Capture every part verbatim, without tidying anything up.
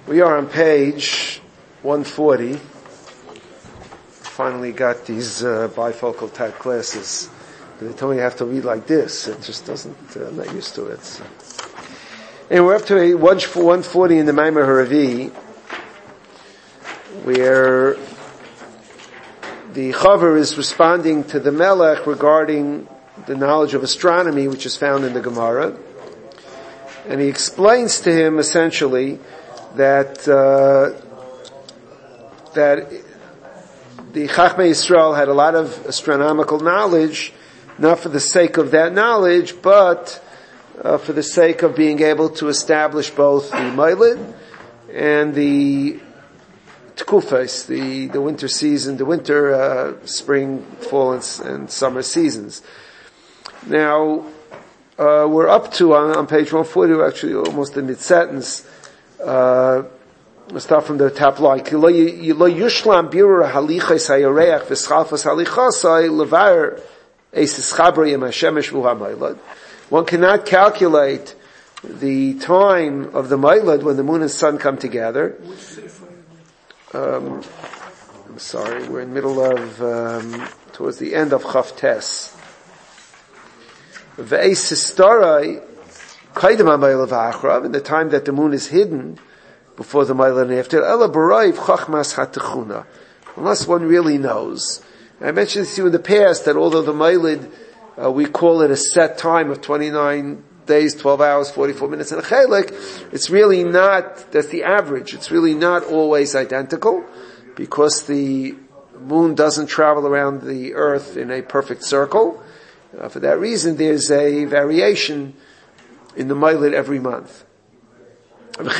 We are on page one forty. Finally got these uh, bifocal type classes. They told me you have to read like this. It just doesn't, uh, I'm not used to it. So. Anyway, we're up to a one forty in the Maimar Haravi, where the Chaver is responding to the Melech regarding the knowledge of astronomy, which is found in the Gemara. And he explains to him essentially that uh, that the Chachmei Yisrael had a lot of astronomical knowledge, not for the sake of that knowledge, but uh, for the sake of being able to establish both the Moiled and the Tkufas, the, the winter season, the winter, uh, spring, fall, and, and summer seasons. Now, uh, we're up to, on, on page one forty, we're actually almost in mid-sentence. Uh, we'll start from the top line. One cannot calculate the time of the Moiled when the moon and sun come together. Um, I'm sorry, we're in the middle of, um, towards the end of Chaf Tes. Ve'es Historai, Kaidem HaMoiled V'Achrav, in the time that the moon is hidden before the Moiled and after, Ela B'Raiv Chachmas HaTechuna, unless one really knows. I mentioned this to you in the past that although the Moiled, uh, we call it a set time of twenty-nine days, twelve hours, forty-four minutes and a chelik, it's really not, that's the average, it's really not always identical, because the moon doesn't travel around the earth in a perfect circle. Uh, for that reason, there's a variation in the Moiled every month. And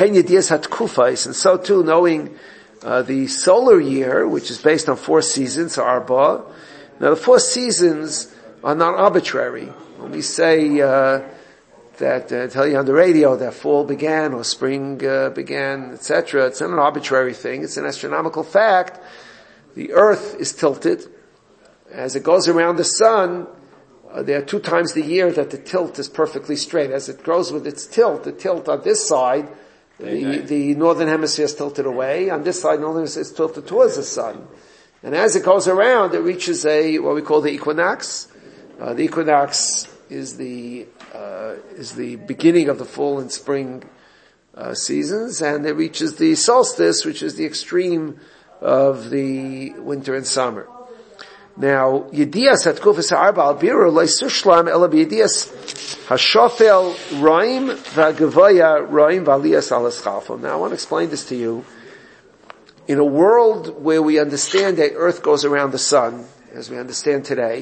so too, knowing uh, the solar year, which is based on four seasons, Arba. Now the four seasons are not arbitrary. When we say uh, that, uh, tell you on the radio that fall began or spring uh, began, et cetera, it's not an arbitrary thing. It's an astronomical fact. The Earth is tilted as it goes around the sun. Uh, there are two times the year that the tilt is perfectly straight. As it grows with its tilt, the tilt on this side, the, the northern hemisphere is tilted away. On this side, northern hemisphere is tilted towards the sun. And as it goes around, it reaches a, what we call the equinox. Uh, the equinox is the, uh, is the beginning of the fall and spring, uh, seasons, and it reaches the solstice, which is the extreme of the winter and summer. Now, Yedias Hatkufas Ha'arba Al-Biru Le'Sushlam Ela B'Yedias Hashofel Roim V'Gavoya Roim V'Aliyas Al-Eschalfo. Now, I want to explain this to you. In a world where we understand that Earth goes around the sun, as we understand today,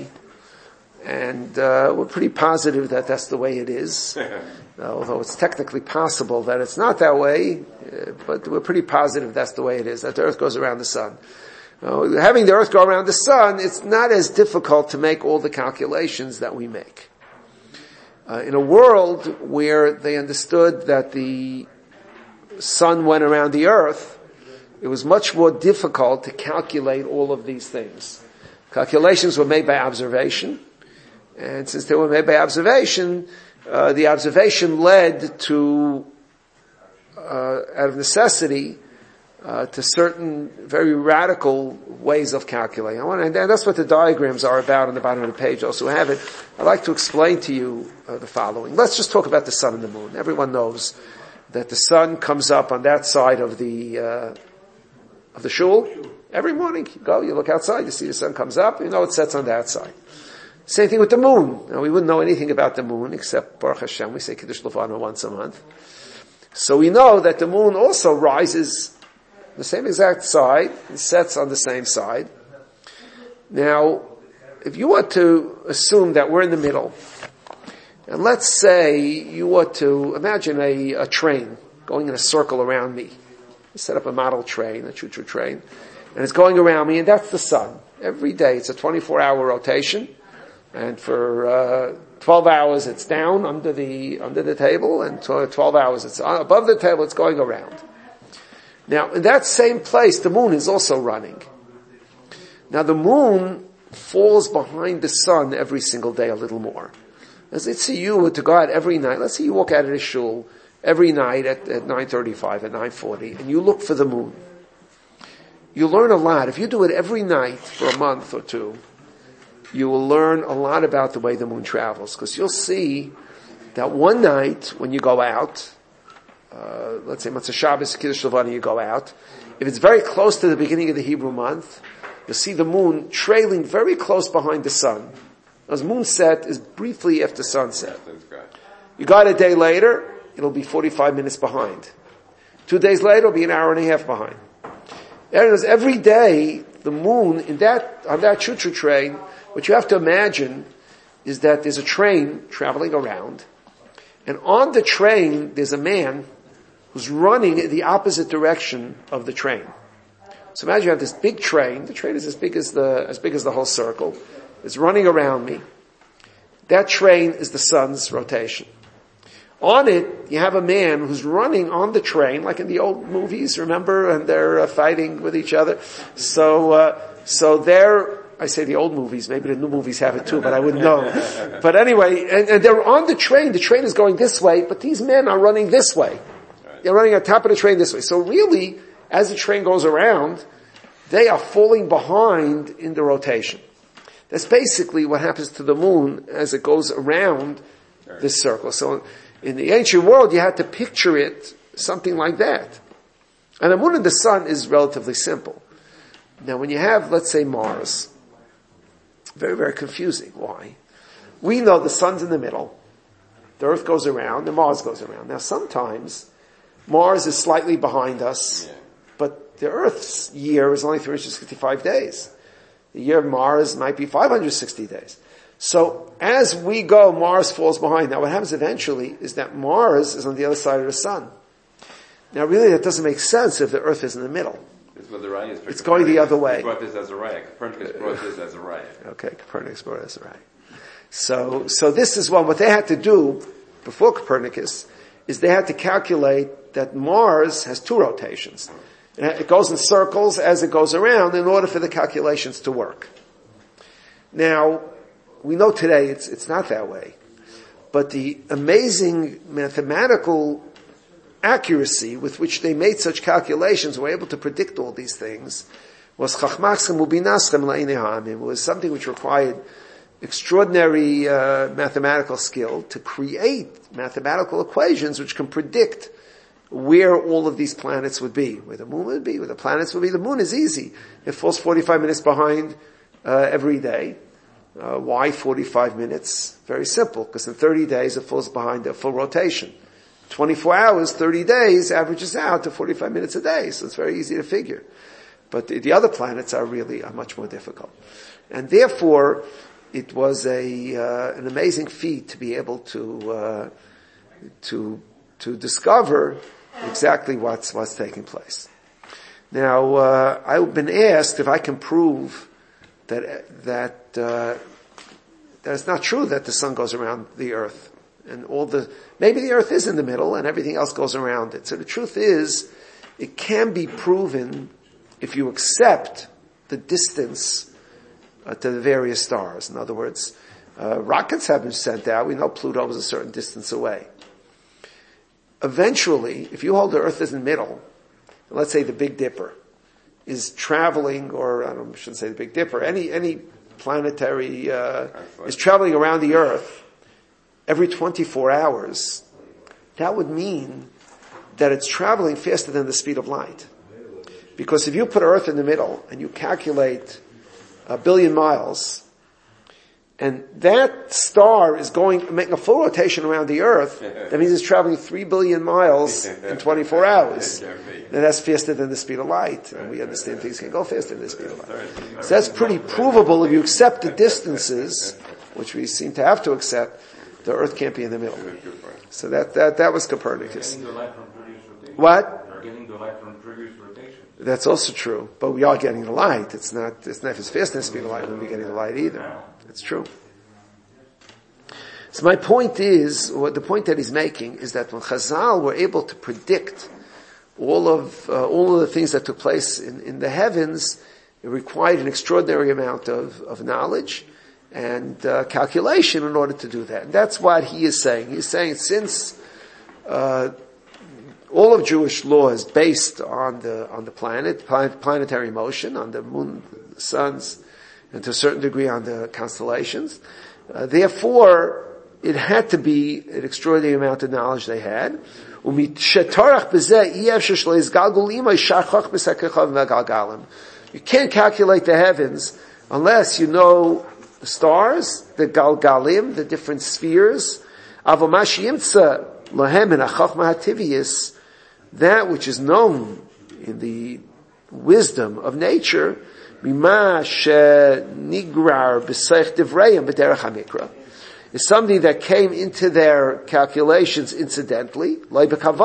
and uh, we're pretty positive that that's the way it is, although it's technically possible that it's not that way, uh, but we're pretty positive that's the way it is, that the Earth goes around the sun. Uh, having the Earth go around the sun, it's not as difficult to make all the calculations that we make. Uh, in a world where they understood that the sun went around the Earth, it was much more difficult to calculate all of these things. Calculations were made by observation, and since they were made by observation, uh, the observation led to, uh, out of necessity, Uh, to certain very radical ways of calculating. I want to, and that's what the diagrams are about on the bottom of the page. Also have it. I'd like to explain to you uh, the following. Let's just talk about the sun and the moon. Everyone knows that the sun comes up on that side of the uh, of the shul every morning. You go, you look outside, you see the sun comes up. You know it sets on that side. Same thing with the moon. Now we wouldn't know anything about the moon except Baruch Hashem. We say Kiddush Levana once a month, so we know that the moon also rises the same exact side, and sets on the same side. Now, if you were to assume that we're in the middle, and let's say you were to imagine a, a train going in a circle around me. You set up a model train, a choo-choo train, and it's going around me, and that's the sun. Every day it's a twenty-four hour rotation, and for uh, twelve hours it's down under the under the table, and twelve hours it's above the table, it's going around. Now, in that same place, the moon is also running. Now, the moon falls behind the sun every single day a little more. As let's say you were to go out every night, let's say you walk out of the shul, every night at, at nine thirty-five, at nine forty, and you look for the moon, you learn a lot. If you do it every night for a month or two, you will learn a lot about the way the moon travels, because you'll see that one night when you go out, uh, let's say Motzei Shabbos, Kiddush Levana, you go out, if it's very close to the beginning of the Hebrew month, you'll see the moon trailing very close behind the sun. As moonset is briefly after sunset. You go out a day later, it'll be forty-five minutes behind. Two days later, it'll be an hour and a half behind. Every day, the moon, in that, on that choo-choo train, what you have to imagine is that there's a train traveling around, and on the train, there's a man who's running in the opposite direction of the train. So imagine you have this big train, the train is as big as the, as big as the whole circle, it's running around me. That train is the sun's rotation. On it, you have a man who's running on the train, like in the old movies, remember? And they're uh, fighting with each other. So, uh, so they're, I say the old movies, maybe the new movies have it too, but I wouldn't know. But anyway, and, and they're on the train, the train is going this way, but these men are running this way. They're running on top of the train this way. So really, as the train goes around, they are falling behind in the rotation. That's basically what happens to the moon as it goes around this circle. So in the ancient world, you had to picture it something like that. And the moon and the sun is relatively simple. Now when you have, let's say, Mars, very, very confusing. Why? We know the sun's in the middle, the Earth goes around, and Mars goes around. Now sometimes Mars is slightly behind us, but the Earth's year is only three hundred sixty-five days. The year of Mars might be five hundred sixty days. So as we go, Mars falls behind. Now what happens eventually is that Mars is on the other side of the sun. Now really that doesn't make sense if the Earth is in the middle. It's, what the raya is it's going the other way. He brought this as a raya. Copernicus brought this as a raya. Okay, Copernicus brought it as a raya. So, so this is one, what they had to do before Copernicus is they had to calculate that Mars has two rotations. It goes in circles as it goes around in order for the calculations to work. Now, we know today it's, it's not that way. But the amazing mathematical accuracy with which they made such calculations, were able to predict all these things, was chachmaschem ubinaschem la'inei. It was something which required extraordinary uh, mathematical skill to create mathematical equations which can predict where all of these planets would be, where the moon would be, where the planets would be. The moon is easy. It falls forty-five minutes behind uh, every day. Uh, why forty-five minutes? Very simple, because in thirty days it falls behind a full rotation. twenty-four hours, thirty days averages out to forty-five minutes a day, so it's very easy to figure. But the, the other planets are really are much more difficult. And therefore, it was a uh, an amazing feat to be able to uh, to to discover exactly what's what's taking place. Now, uh, I've been asked if I can prove that that uh, that it's not true that the sun goes around the Earth, and all the maybe the Earth is in the middle and everything else goes around it. So the truth is, it can be proven if you accept the distance uh, to the various stars. In other words, uh, rockets have been sent out. We know Pluto is a certain distance away. Eventually, if you hold the Earth as in the middle, let's say the Big Dipper is traveling, or I, don't, I shouldn't say the Big Dipper, any any planetary uh, is traveling around the Earth every twenty-four hours, that would mean that it's traveling faster than the speed of light. Because if you put Earth in the middle and you calculate a billion miles, and that star is going, making a full rotation around the Earth, that means it's traveling three billion miles in twenty-four hours. And that's faster than the speed of light. And we understand things can go faster than the speed of light. So that's pretty provable if you accept the distances, which we seem to have to accept, the Earth can't be in the middle. So that, that, that was Copernicus. What? Getting the light from previous rotation. That's also true. But we are getting the light. It's not, it's not if it's faster than the speed of light, we won't be getting the light either. It's true. So my point is, what the point that he's making is that when Chazal were able to predict all of uh, all of the things that took place in, in the heavens, it required an extraordinary amount of, of knowledge and uh, calculation in order to do that. And that's what he is saying. He's saying since uh, all of Jewish law is based on the on the planet, planet planetary motion, on the moon, the suns, and to a certain degree on the constellations. Uh, therefore, it had to be an extraordinary amount of knowledge they had. You can't calculate the heavens unless you know the stars, the galgalim, the different spheres. That which is known in the wisdom of nature, is something that came into their calculations incidentally. Now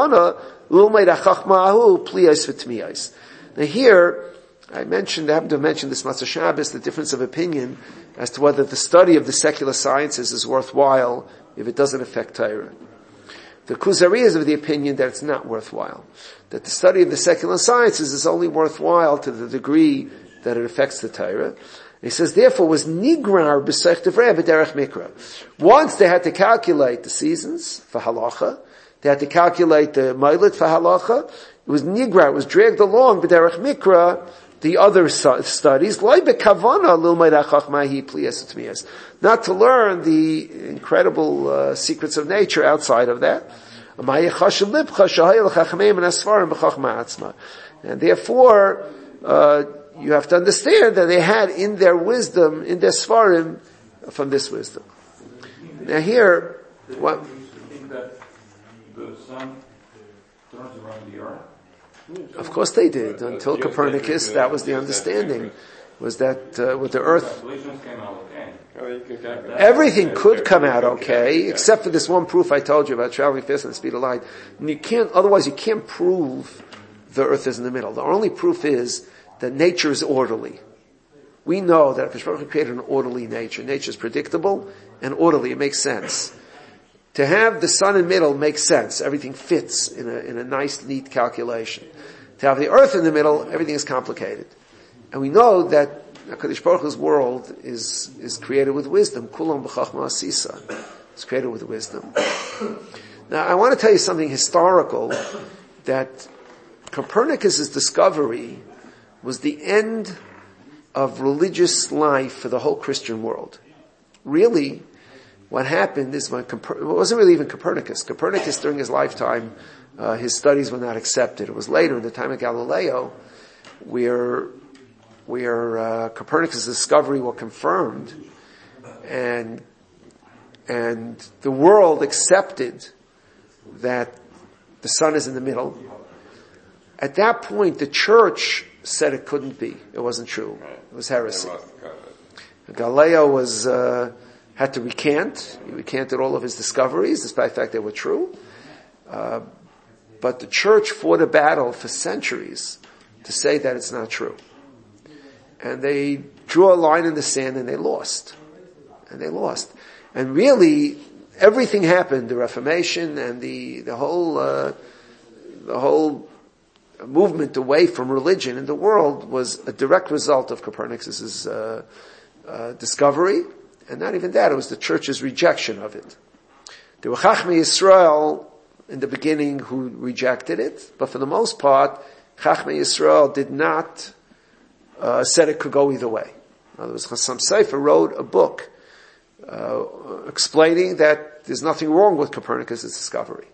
here, I mentioned, I happen to mention this Matzah Shabbos, the difference of opinion as to whether the study of the secular sciences is worthwhile if it doesn't affect Torah. The Kuzari is of the opinion that it's not worthwhile. That the study of the secular sciences is only worthwhile to the degree that it affects the Torah. He says, therefore, was nigrar b'sech devrei b'derech mikra. Once they had to calculate the seasons for halacha, they had to calculate the mailit for halacha. It was nigrar, it was dragged along b'derech mikra, the other studies, not to learn the incredible uh, secrets of nature outside of that. And therefore, uh, you have to understand that they had in their wisdom, in their svarim, from this wisdom. Now here, what? That the sun turns around the earth. Of course they did. Until Copernicus, that was the understanding, was that uh, with the Earth, everything could come out okay, except for this one proof I told you about traveling faster than the speed of light. And you can't, otherwise you can't prove the Earth is in the middle. The only proof is that nature is orderly. We know that Hakadosh Baruch Hu created an orderly nature. Nature is predictable and orderly. It makes sense. To have the sun in the middle makes sense. Everything fits in a, in a nice, neat calculation. To have the earth in the middle, everything is complicated. And we know that HaKadosh Baruch Hu's world is, is created with wisdom. Kulam b'chachma asisa. It's created with wisdom. Now, I want to tell you something historical, that Copernicus' discovery was the end of religious life for the whole Christian world. Really, what happened is when Coper- it wasn't really even Copernicus. Copernicus, during his lifetime, uh, his studies were not accepted. It was later, in the time of Galileo, where where uh, Copernicus' discovery was confirmed, and and the world accepted that the sun is in the middle. At that point, the church said it couldn't be. It wasn't true. It was heresy. Galileo was. Uh, had to recant. He recanted all of his discoveries, despite the fact they were true. Uh, but the church fought a battle for centuries to say that it's not true. And they drew a line in the sand and they lost. And they lost. And really, everything happened, the Reformation and the, the whole, uh, the whole movement away from religion in the world was a direct result of Copernicus' uh, uh, discovery. And not even that, it was the church's rejection of it. There were Chachmei Yisrael in the beginning who rejected it, but for the most part, Chachmei Yisrael did not uh, said it could go either way. In other words, Chassam Sofer wrote a book uh, explaining that there's nothing wrong with Copernicus' discovery.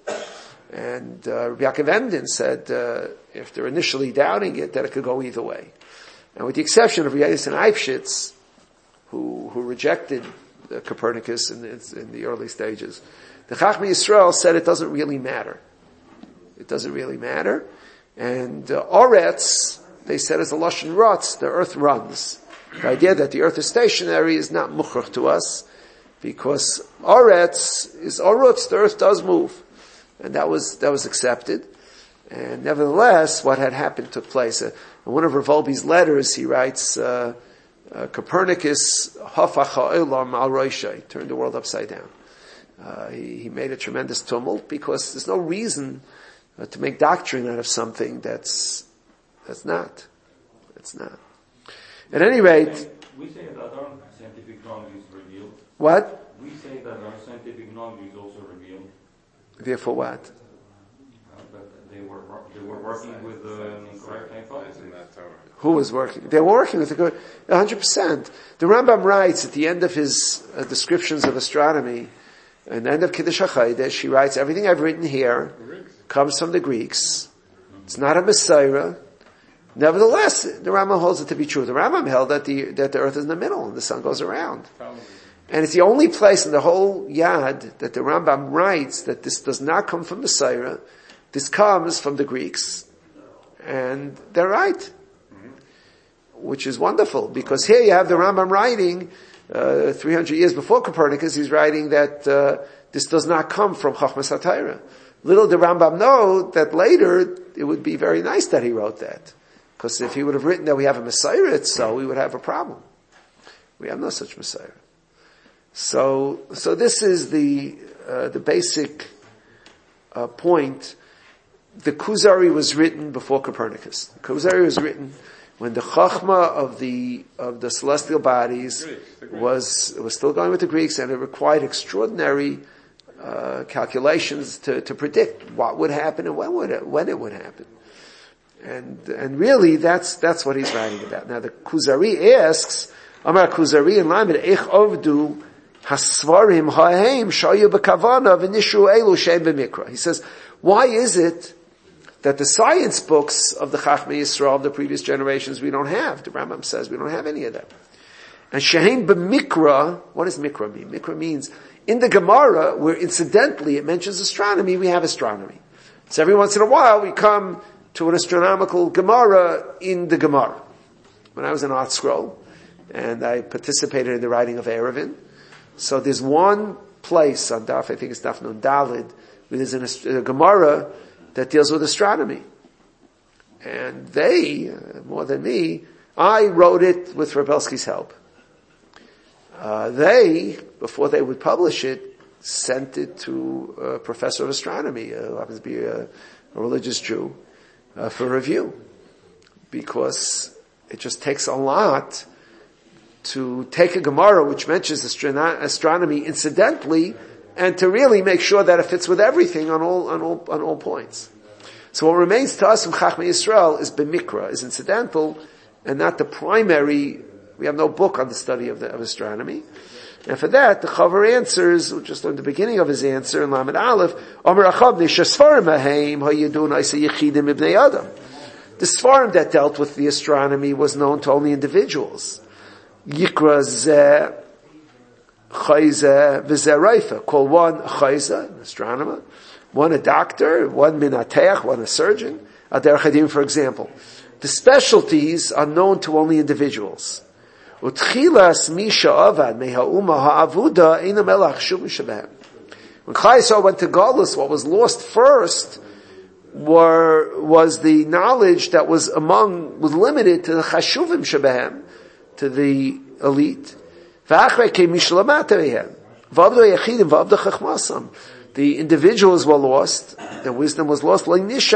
And uh, Rabbi Yaakov Emden said, uh, if they're initially doubting it, that it could go either way. And with the exception of Rabbi Yisrael Eifshitz, who who rejected uh, Copernicus in the, in the early stages, the Chachmei Yisrael said it doesn't really matter. It doesn't really matter. And uh, Oretz, they said, is a Lashon Rotz, the earth runs. The idea that the earth is stationary is not mukhrach to us, because Oretz is Orutz, the earth does move. And that was, that was accepted. And nevertheless, what had happened took place. Uh, in one of Rav Wolbe's letters, he writes, uh, Uh, Copernicus hafach ha'olam al roshei, turned the world upside down. Uh, he, he made a tremendous tumult because there's no reason uh, to make doctrine out of something that's that's not. That's not. At any rate, we say that our scientific knowledge is revealed. What? We say that our scientific knowledge is also revealed. Therefore, what? Uh, but they they were working with the correct info. Who was working? They were working with the good, one hundred percent. The Rambam writes at the end of his uh, descriptions of astronomy, at the end of Kiddush HaChodesh, he writes, everything I've written here comes from the Greeks. It's not a Messiah. Nevertheless, the Rambam holds it to be true. The Rambam held that the, that the earth is in the middle and the sun goes around. And it's the only place in the whole Yad that the Rambam writes that this does not come from Messiah. This comes from the Greeks. And they're right. Which is wonderful, because here you have the Rambam writing, uh, three hundred years before Copernicus, he's writing that, uh, this does not come from Chachmas HaTorah. Little did Rambam know that later it would be very nice that he wrote that. Because if he would have written that we have a Messiah, so we would have a problem. We have no such Messiah. So, so this is the, uh, the basic, uh, point. The Kuzari was written before Copernicus. The Kuzari was written when the Chachma of the, of the celestial bodies was, was still going with the Greeks, and it required extraordinary, uh, calculations to, to predict what would happen and when would it, when it would happen. And, and really that's, that's what he's writing about. Now the Kuzari asks, Amar Kuzari in Lamed, Eich Ovdu Hasvarim Ha'hem Shayu B'Kavana V'Nishu Elu Shem B'Mikra. He says, why is it that the science books of the Chachmei Yisrael of the previous generations we don't have? The Rambam says we don't have any of them. And Shehem B'Mikra, what does Mikra mean? Mikra means, in the Gemara, where incidentally it mentions astronomy, we have astronomy. So every once in a while we come to an astronomical Gemara in the Gemara. When I was in Art Scroll, and I participated in the writing of Erevin, so there's one place on Daf, I think it's Daf Nun Dalid, where there's an, a Gemara that deals with astronomy. And they, uh, more than me, I wrote it with Rebelsky's help. Uh, they, before they would publish it, sent it to a professor of astronomy, uh, who happens to be a, a religious Jew, uh, for review. Because it just takes a lot to take a Gemara which mentions astro- astronomy incidentally, and to really make sure that it fits with everything on all, on all, on all points. So what remains to us from Chachmei Yisrael is b'mikra, is incidental, and not the primary. We have no book on the study of, the, of astronomy. And for that, the Chavar answers, just on the beginning of his answer in Lamed Aleph, Omer Achab Nishasfarim Aheim Hayidun Isa Yechidim Ibnei Adam. The Sfarim that dealt with the astronomy was known to only individuals. Yikra Zeh Chayza v'zerayfa. Call one a chayza, an astronomer, one a doctor, one minateach, one a surgeon. Ader Chadim, for example. The specialties are known to only individuals. Utchilas misha avad meha'uma ha'avuda ina melach shum shabam. When Klal Yisrael went to Galus, what was lost first were, was the knowledge that was among, was limited to the chashuvim shabahem, to the elite. The individuals were lost, the wisdom was lost. Remain to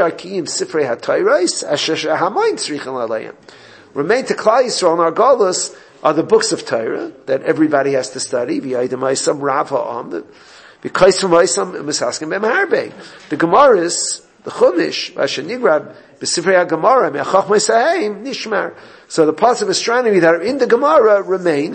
Klal Yisrael in our Galus are the books of Torah that everybody has to study. The Gemaras, the Chumash, so the parts of astronomy that are in the Gemara remain,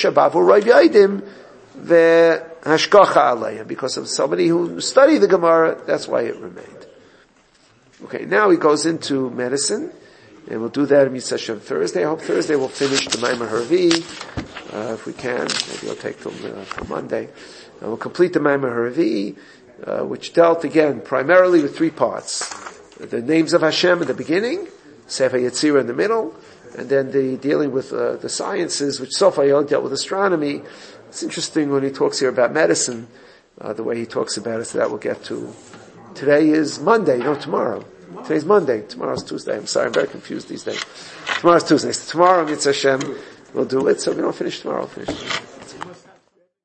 because of somebody who studied the Gemara, that's why it remained. Okay, now he goes into medicine, and we'll do that in Mitzvah Shem Thursday. I hope Thursday we'll finish the Maimar Harvi, uh, if we can. Maybe it'll take till, uh, till Monday. And we'll complete the Maimar Harvi, uh, which dealt again primarily with three parts. The names of Hashem in the beginning, Sefer Yetzirah in the middle, and then the dealing with uh, the sciences, which Sophayel dealt with astronomy. It's interesting when he talks here about medicine, uh, the way he talks about it, so that we'll get to. Today is Monday, no, tomorrow. Today's Monday, tomorrow's Tuesday. I'm sorry, I'm very confused these days. Tomorrow's Tuesday. So tomorrow, Mitzvah Hashem, we'll do it, so we don't finish tomorrow, we'll finish tomorrow.